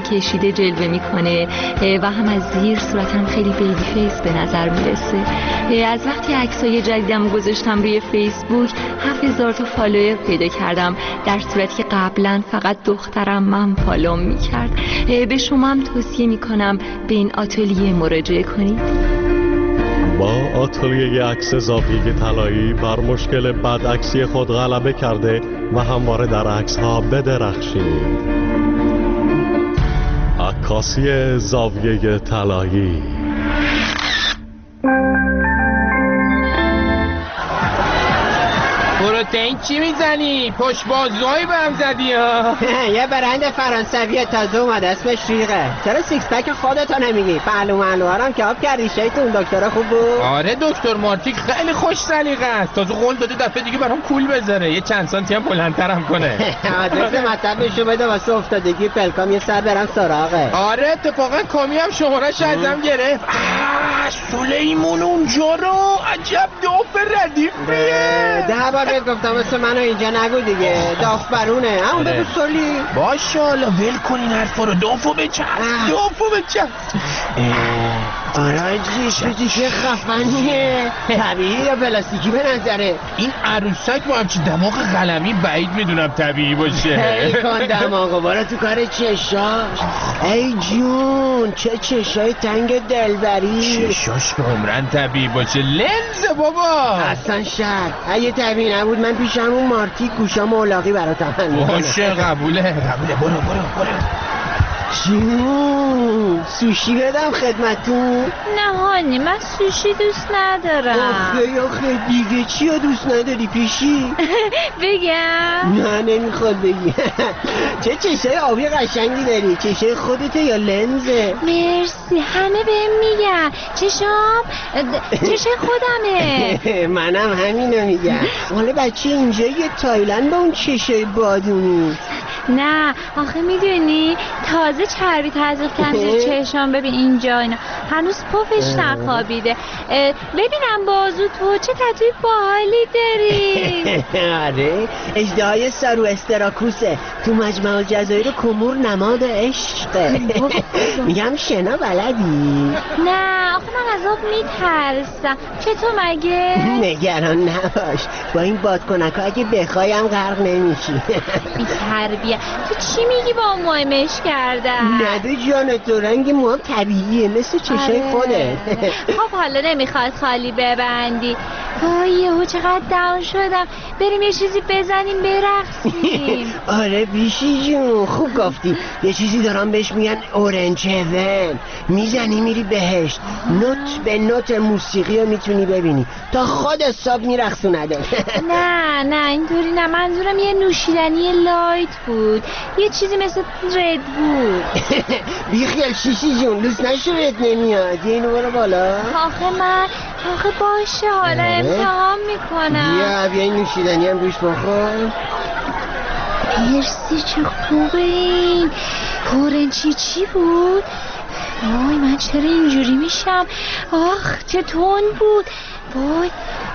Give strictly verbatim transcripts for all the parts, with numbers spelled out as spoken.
کشیده جلوه میکنه و هم از زیر صورتم خیلی بیبی فیس به نظر میرسه. از وقتی عکسای جدیدم گذاشتم روی فیسبوک هفت هزار تا فالوور پیدا کردم، در صورتی که قبلا فقط دخترم من فالوم میکرد. به شما هم توصیه میکنم به این آتلیه مراجعه کنید. با آتلیه عکس زاویه طلایی بر مشکل بدعکسی خود غلبه کرده و همواره در عکس ها بدرخشید. عکاسی زاویه طلایی. پروتئین چی میزنی؟ پشت بازوهایی به هم زدی ها. یه برند فرانسوی تازه اومده اسمش ریغه. چرا سیکس پک خودتو نمیگی؟ پهلو منوارم که آب کردی شیطون. دکتر خوب بود؟ آره دکتر مارتیک خیلی خوش سلیقه است. تازه قول داده دفعه دیگه برام پول بذاره، یه چند سانتی هم بلندترم کنه. آدرس مطبشو بده واسه افتادگی پلکام یه سر برم سراغه. آره اتفاقا کامی هم شماره‌ش ازم گرفت. سلیمون اونجا رو عجب داف ردیفیه. ده بار بهت گفتم واسه منو اینجا نگو دیگه. داف برونه. همون بگو سلی. باشه حالا ول کن این حرفا رو. دافو بچم دافو بچم. آره جیش چه خفنیه. طبیعی یا پلاستیکی به نظره؟ این عروسک با همچین دماغ قلمی بعید میدونم طبیعی باشه. ای کن دماغو بارا تو کار چشاش. ای جون چه چشای تنگ دلبری. چشاش که عمرن طبیعی باشه. لنز بابا اصلا شد. اگه طبیعی نبود من پیشم اون مارتی گوشا مولاقی براتم هنگی باشه. قبوله قبوله. برو برو برو. جون سوشی بدم خدمتون؟ نه هانی من سوشی دوست ندارم. آخه آخه دیگه چی ها دوست نداری پیشی؟ بگم؟ نه نمیخواد بگی. چه چشای آبی قشنگی داری؟ چشای خودته یا لنزه؟ مرسی همه بهم میگن چشام چشای خودمه. منم همینو میگم. حالا بچه اینجا یه تایلند با اون چشای بادونی. نه آخه میدونی تازه چربی تزریق کنده چشام. ببین اینجا اینا هنوز پفش نخوابیده. ببینم بازو تو چه تتوی باحالی داری. آره اژدهای سارو استراکوسه تو مجمع الجزایر کومور نماد عشقه. میگم شنا بلدی؟ نه آخه من از آب میترسم. چطور مگه؟ نگران نباش با این بادکنکا اگه بخوایم غرق نمیشی. بی تربیه. تو چی میگی با اون موهمش کردن؟ نده جان تو رنگ موام طبیعیه مثل چشای آره. خودت. خب حالا نمیخواد خالی ببندی. وای یهو چقدر داون شدم. بریم یه چیزی بزنیم برقصیم. آره بیشی جون خوب گفتی. یه چیزی دارم بهش میگن اورنج هیون. میزنی میری بهشت. نوت به نوت موسیقی رو میتونی ببینی تا خود حساب میرقصونده. نه نه اینطوری نه. منظورم یه نوشیدنی لایت بود. یه چیزی مثل رد بود. بیخیال شیشی جون دوست نشویت نمیاد. یه اینو برو بالا. آخه من آخه باشه حالا امتحان میکنم. بیا بیا این نوشیدنی هم روش بخور. مرسی چه خوبه این. اورنجی چی بود؟ وای من چرا اینجوری میشم؟ آخ چه تند بود. وای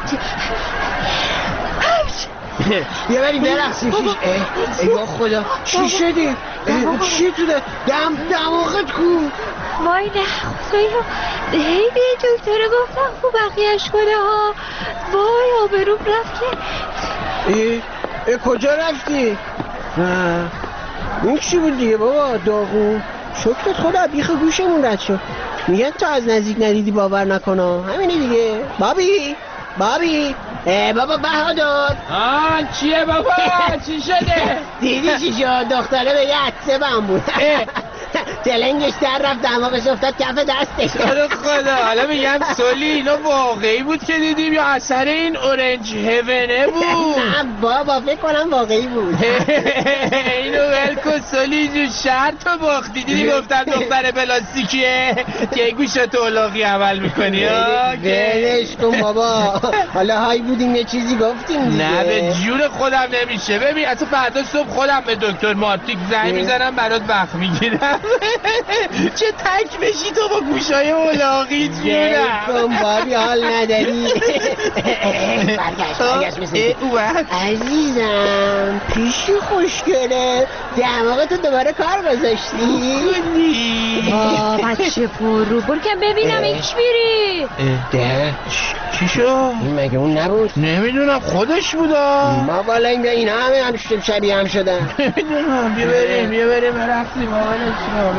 بیا بریم برقصیم. شیش ای یا خدا چی شدی؟ چی تو دم دماغت کو؟ وای نه خدایا. هی به دکتر گفتم خوب بقیهش کنه ها. وای آبروم رفت که. ای ای کجا رفتی؟ این چی بود دیگه بابا داغون؟ شکرت خدا بیخ گوشمون رد شد. میگن تا از نزدیک ندیدی باور نکنه. همینه دیگه. بابی بابی ای بابا بهادر. آه چیه بابا چی شده؟ دیدی چی شد؟ دختره به یه عطسه بم بود. تلنگش در رفت دماغش افتاد کف دستش. آره خدا. حالا میگم سولی اینا واقعی بود که دیدیم یا اثر این اورنج هیونه بود؟ نه بابا فکر کنم واقعی بود. اینو ول کن سولی جون. شرط باختی. دیدی گفتم دختر پلاستیکیه که گوشت اولاقی عمل میکنی. ولش کن بابا. حالا های بودیم یه چیزی گفتیم دیگه. نه به جون خودم نمیشه. ببین اصلا فردا صبح خودم به دکتر مارتیک زنگ میزنم برات وقت میگیرم. چه تک بشی تو با گوشای اولاغی جونم. بابی حال نداری. برگشت برگشت مثل عزیزم پیشی خوشگله دماغتو دوباره کار گذاشتی؟ آه بچه فرو برو که ببینم این چی بیری ده چی شو؟ این مگه اون نبود؟ نمیدونم خودش بودا. ما بالا این این همه هم شبیه هم شدن. نمیدونم بیا بریم بیا بریم برقصیم ما بریم.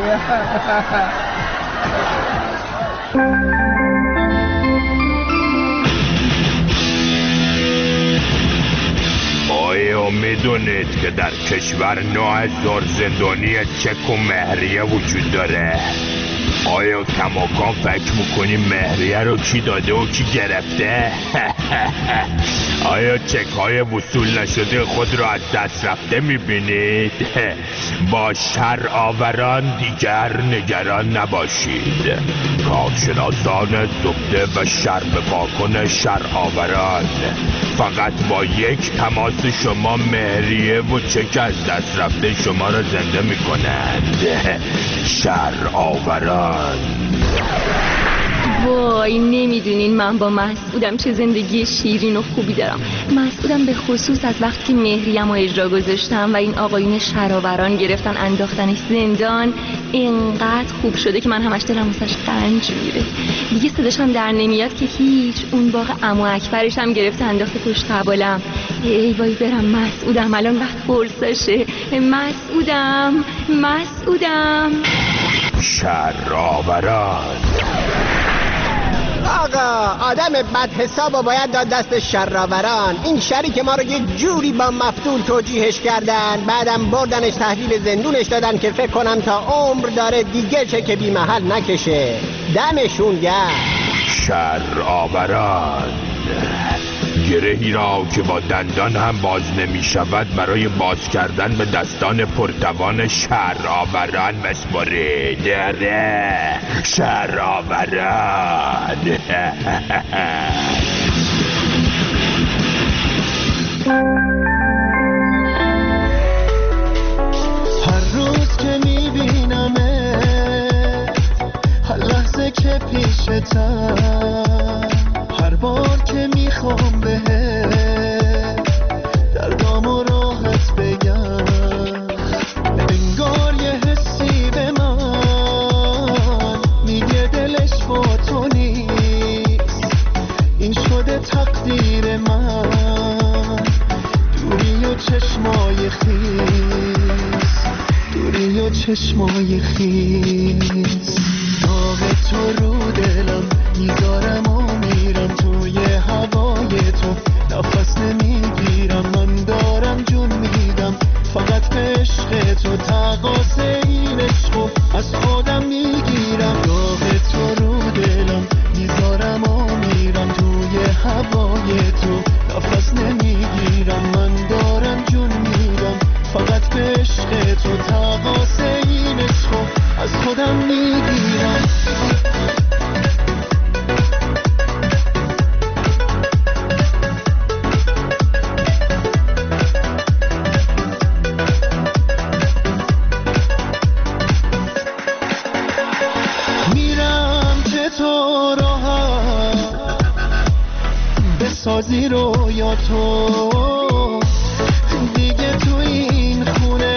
آیا میدونید که در کشور نه هزار زندانی چک و مهریه وجود داره؟ آیا کماکان فکر میکنی مهریه رو کی داده و کی گرفته؟ آیا چک های وصول نشده خود را از دست رفته میبینید؟ با شر آوران دیگر نگران نباشید. کارشناسان زبده و شر بپاکن شر آوران فقط با یک تماس شما مهریه و چک از دست رفته شما را زنده میکنند. شر آوران. وای نمیدونین من با مسعودم چه زندگی شیرین و خوبی دارم. مسعودم به خصوص از وقتی که مهریم رو اجرا گذاشتم و این آقایون شراوران گرفتن انداختنش زندان اینقدر خوب شده که من همش دلم واسش قنج میره. دیگه صداش هم در نمیاد که هیچ. اون باغ عمو اکبرش هم گرفته انداخته پشت قبالم. ای وای برم مسعودم الان وقت فرصشه. مسعودم مسعودم شراوران. آقا آدم بد حسابو باید داد دست شراوران. این شری که ما رو یه جوری با مفتول توجیهش کردن بعدم بردنش تحویل زندونش دادن که فکر کنم تا عمر داره دیگه چه که بی محل نکشه. دمشون گرم. شراوران گرهی را که با دندان هم باز نمی شود برای باز کردن به دستان پرتوان شراوران مسپرید. دره شراوران. هر روز که می بینمه هر لحظه که پیشتم هر بار که میخوام بهت دردام و راحت بگم انگار یه حسی به من میگه دلش با تو نیست. این شده تقدیر من. دوری و چشمای خیس دوری و چشمای خیس داغ تو رو دلم میذارم و میرم توی هوای تو. نفس نمیگیرم من دارم جون میدم فقط به عشق تو. تقاص این عشقو از خودم میگیرم. داغ تو رو دلم میذارم و میرم توی هوای تو. نفس نمیگیرم من دارم جون میدم فقط به عشق تو. تقاص این عشقو از خودم میگیرم. سازی رو یا تو دیگه تو این خونه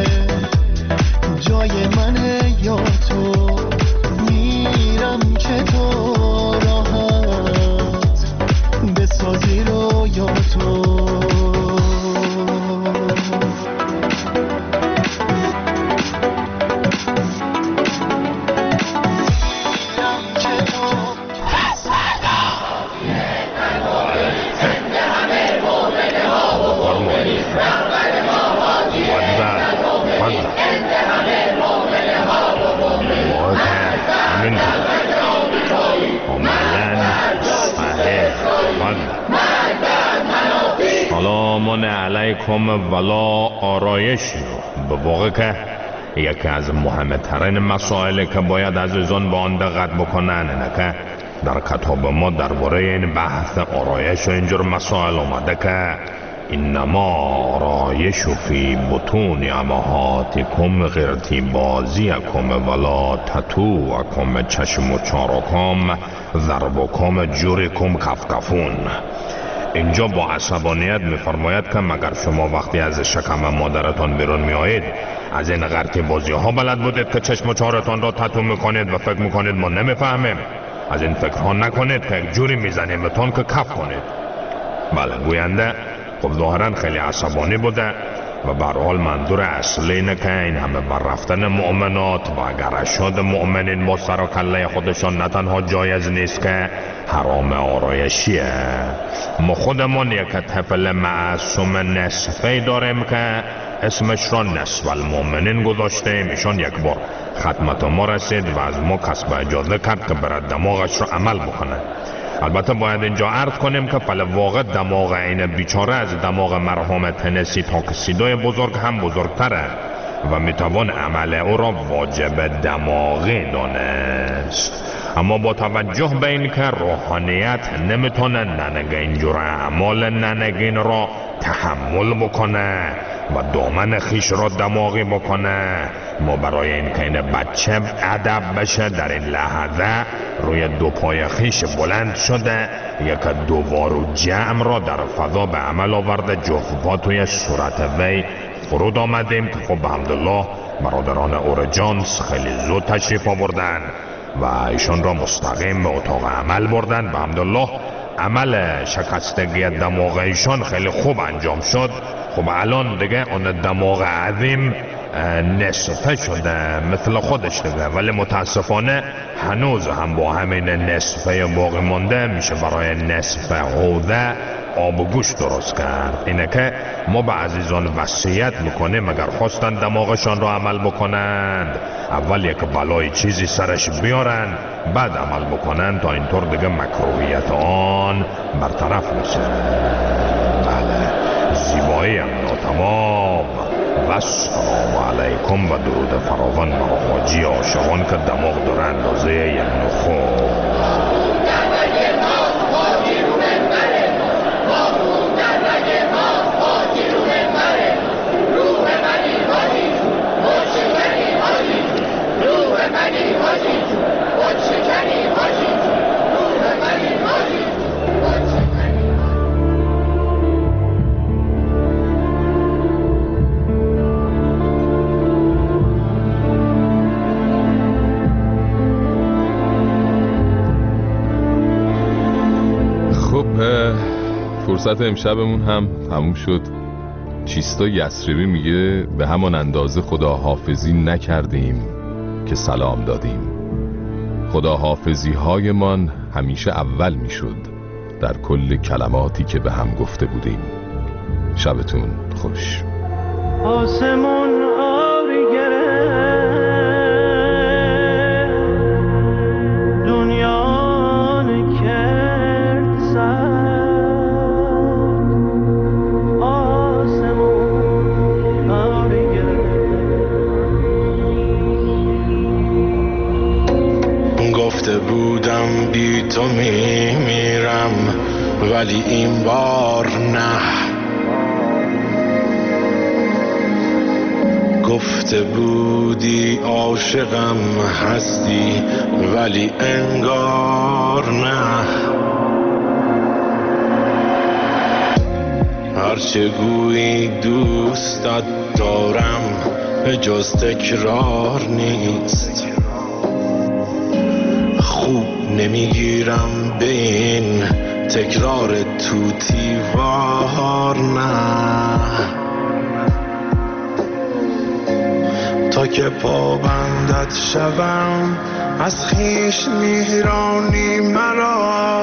جای منه یا تو. میرم که تو راحت بسازی رو یا تو. سلام علیکم ولا آرایش. به واقع که یکی از مهمترین مسائلی که باید عزیزان با آن دقت بکنن اینه که در کتاب ما درباره این بحث آرایش و اینجور مسائل اومده که اینما رایش فی بطون امهاتکم غرتبازیکم ولا تتوکم چشم و چارکم ضربکم جورکم کفکفون. اینجا با عصبانیت میفرماید که مگر شما وقتی از شکم مادرتان بیرون میآیید از این غرتی بازی ها بلد بودید که چشم و چارتان را تتو میکنید و فکر میکنید ما نمیفهمیم؟ از این فکرها نکنید که یک جوری میزنیم بهتون که کف کنید. بله، گوینده خب ظاهرا خیلی عصبانی بوده و به هر حال منظور اصلی اینه که این همه بررفتن مؤمنات و اگر اشهاد مؤمنین با سر و کله خودشان نه تنها جایز نیست که حرام آرایشیه. ما خودمون یک طفل معصوم نصفی داریم که اسمش را نصف المؤمنین گذاشتیم. ایشان یک بار خدمت ما رسید و از ما کسب اجازه کرد که برای دماغش را عمل بکنه. البته باید اینجا عرض کنیم که فل واقع دماغ این بیچاره از دماغ مرحوم تنسی تاکسیدوی بزرگ هم بزرگتره و میتوان عمل او را واجب دماغی دانست. اما با توجه به این که روحانیت نمیتونه ننگ اینجور اعمال ننگین را تحمل بکنه و دامن خیش را دماغی بکنه، ما برای این که این بچه ادب بشه در این لحظه روی دو پای خیش بلند شده یک دوار و جمع را در فضا به عمل آورده. جفت پا توی صورت وی فرود آمدیم که خب الحمدلله برادران اورژانس خیلی زود تشریف آوردن و ایشان را مستقیم به اتاق عمل بردن. الحمدلله عمل شکستگی دماغ ایشان خیلی خوب انجام شد. خب الان دیگه اون دماغ عظیم نصفه شده مثل خودش دیگه، ولی متاسفانه هنوز هم با همین نصفه باقی مانده میشه برای نصف حوضه آب و گوشت درست کرد. اینه که ما به عزیزان وصیت میکنیم اگر خواستن دماغشان رو عمل بکنند اول یک بلای چیزی سرش بیارن بعد عمل بکنن تا اینطور دیگه مکروهیت آن برطرف میشه. بله، زیبایی هم ناتمام و السلام علیکم و درود فراوان بر حاجی عاشقان که دماغ داره اندازه یک نخود. فرصت امشبمون هم تموم شد. چیستا یسربی میگه به همان اندازه خداحافظی نکردیم که سلام دادیم. خداحافظی هایمان همیشه اول میشد در کل کلماتی که به هم گفته بودیم. شبتون خوش. آسمون آری گره دنیا نکرد سر بودم بی تو میمیرم ولی این بار نه. گفته بودی عاشقم هستی ولی انگار نه. هرچه گویی دوستت دارم جز تکرار نیست. خوب نمیگیرم به این تکرار توتی وار نه. تا که پابندت شوم از خیش میرانی مرا.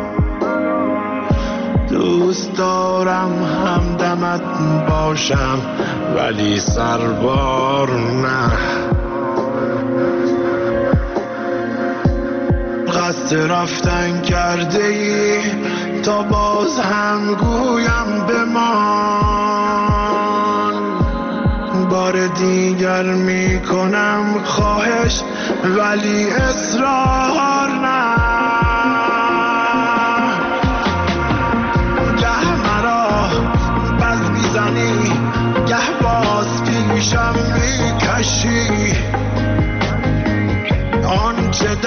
دوست دارم همدمت باشم ولی سربار نه. قصد رفتن کرده ای تا باز هم گویم بمان. بار دیگر میکنم خواهش ولی اصرار نه. ده مرا چه